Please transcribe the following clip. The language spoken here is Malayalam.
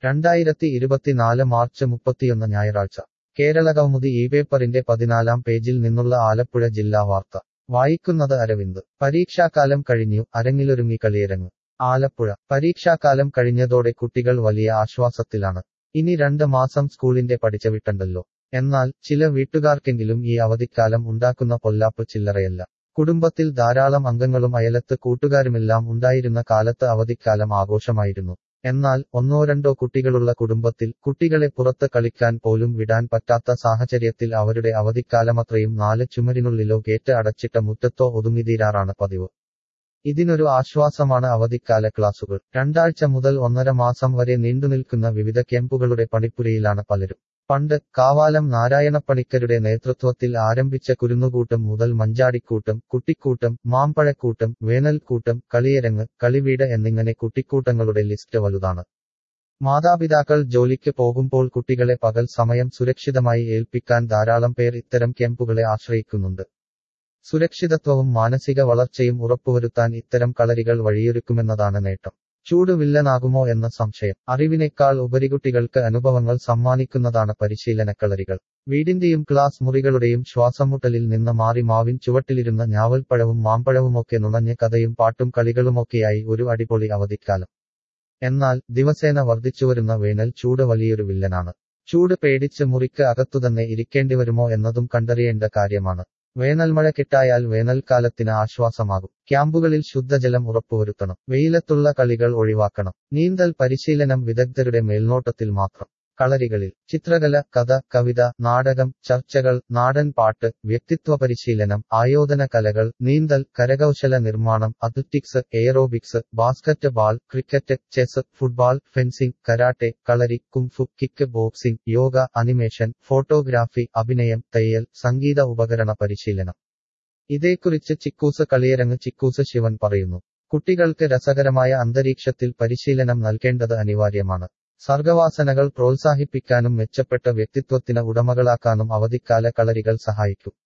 2024 മാർച്ച് 31 ഞായറാഴ്ച കേരളകൗമുദി ഈ പേപ്പറിന്റെ 14-ാം പേജിൽ നിന്നുള്ള ആലപ്പുഴ ജില്ലാ വാർത്ത വായിക്കുന്നത് അരവിന്ദ്. പരീക്ഷാക്കാലം കഴിഞ്ഞു, അരങ്ങിലൊരുങ്ങി കളിയരങ്ങ്. ആലപ്പുഴ. പരീക്ഷാക്കാലം കഴിഞ്ഞതോടെ കുട്ടികൾ വലിയ ആശ്വാസത്തിലാണ്. ഇനി 2 മാസം സ്കൂളിന്റെ പഠിച്ചവിട്ടണ്ടല്ലോ. എന്നാൽ ചില വീട്ടുകാർക്കെങ്കിലും ഈ അവധിക്കാലം ഉണ്ടാക്കുന്ന പൊല്ലാപ്പ് ചില്ലറയല്ല. കുടുംബത്തിൽ ധാരാളം അംഗങ്ങളും അയലത്ത് കൂട്ടുകാരുമെല്ലാം ഉണ്ടായിരുന്ന കാലത്ത് അവധിക്കാലം ആഘോഷമായിരുന്നു. എന്നാൽ 1-2 കുട്ടികളുള്ള കുടുംബത്തിൽ കുട്ടികളെ പുറത്ത് കളിക്കാൻ പോലും വിടാൻ പറ്റാത്ത സാഹചര്യത്തിൽ അവരുടെ അവധിക്കാലമത്രയും 4 ചുമരിനുള്ളിലോ ഗേറ്റ് അടച്ചിട്ട മുറ്റത്തോ ഒതുങ്ങിത്തീരാറാണ് പതിവ്. ഇതിനൊരു ആശ്വാസമാണ് അവധിക്കാല ക്ലാസുകൾ. 2 ആഴ്ച മുതൽ 1.5 മാസം വരെ നീണ്ടുനിൽക്കുന്ന വിവിധ ക്യാമ്പുകളുടെ പണിപ്പുരയിലാണ് പലരും. പണ്ട് കാവാലം നാരായണപ്പണിക്കരുടെ നേതൃത്വത്തിൽ ആരംഭിച്ച കുരുന്നുകൂട്ടം മുതൽ മഞ്ചാടിക്കൂട്ടം, കുട്ടിക്കൂട്ടം, മാമ്പഴക്കൂട്ടം, വേനൽക്കൂട്ടം, കളിയരങ്ങ്, കളിവീട് എന്നിങ്ങനെ കുട്ടിക്കൂട്ടങ്ങളുടെ ലിസ്റ്റ് വലുതാണ്. മാതാപിതാക്കൾ ജോലിക്ക് പോകുമ്പോൾ കുട്ടികളെ പകൽ സമയം സുരക്ഷിതമായി ഏൽപ്പിക്കാൻ ധാരാളം പേർ ഇത്തരം ക്യാമ്പുകളെ ആശ്രയിക്കുന്നുണ്ട്. സുരക്ഷിതത്വവും മാനസിക വളർച്ചയും ഉറപ്പുവരുത്താൻ ഇത്തരം കളരികൾ വഴിയൊരുക്കുമെന്നതാണ് നേട്ടം. ചൂട് വില്ലനാകുമോ എന്ന സംശയം. അറിവിനേക്കാൾ ഉപരി കുട്ടികൾക്ക് അനുഭവങ്ങൾ സമ്മാനിക്കുന്നതാണ് പരിശീലനക്കളരികൾ. വീടിന്റെയും ക്ലാസ് മുറികളുടെയും ശ്വാസംമുട്ടലിൽ നിന്ന് മാറി മാവിൻ ചുവട്ടിലിരുന്ന ഞാവൽപ്പഴവും മാമ്പഴവുമൊക്കെ നുണഞ്ഞ് കഥയും പാട്ടും കളികളുമൊക്കെയായി ഒരു അടിപൊളി അവധിക്കാലം. എന്നാൽ ദിവസേന വർദ്ധിച്ചുവരുന്ന വേനൽ ചൂട് വലിയൊരു വില്ലനാണ്. ചൂട് പേടിച്ച് മുറിക്ക് അകത്തുതന്നെ ഇരിക്കേണ്ടിവരുമോ എന്നതും കണ്ടറിയേണ്ട കാര്യമാണ്. വേനൽമഴ കിട്ടായാൽ വേനൽക്കാലത്തിന് ആശ്വാസമാകും. ക്യാമ്പുകളിൽ ശുദ്ധജലം ഉറപ്പുവരുത്തണം. വെയിലത്തുള്ള കളികൾ ഒഴിവാക്കണം. നീന്തൽ പരിശീലനം വിദഗ്ധരുടെ മേൽനോട്ടത്തിൽ മാത്രം. കളരികളിൽ ചിത്രകല, കഥ, കവിത, നാടകം, ചർച്ചകൾ, നാടൻ പാട്ട്, വ്യക്തിത്വ പരിശീലനം, ആയോധന കലകൾ, നീന്തൽ, കരകൗശല നിർമ്മാണം, athletics, aerobics, basketball, cricket, chess, football, fencing, karate, kalari, kung fu, kickboxing, yoga, animation, photography, അഭിനയം, തയ്യൽ, സംഗീത ഉപകരണ പരിശീലനം. ഇതേക്കുറിച്ച് ചിക്കൂസ് കളിയരങ്ങ് ചിക്കൂസ് ശിവൻ പറയുന്നു. കുട്ടികൾക്ക് രസകരമായ അന്തരീക്ഷത്തിൽ പരിശീലനം നൽകേണ്ടത് അനിവാര്യമാണ്. സർഗവാസനകൾ പ്രോത്സാഹിപ്പിക്കാനും മെച്ചപ്പെട്ട വ്യക്തിത്വത്തിന് ഉടമകളാക്കാനും അവധിക്കാല കളരികൾ സഹായിക്കും.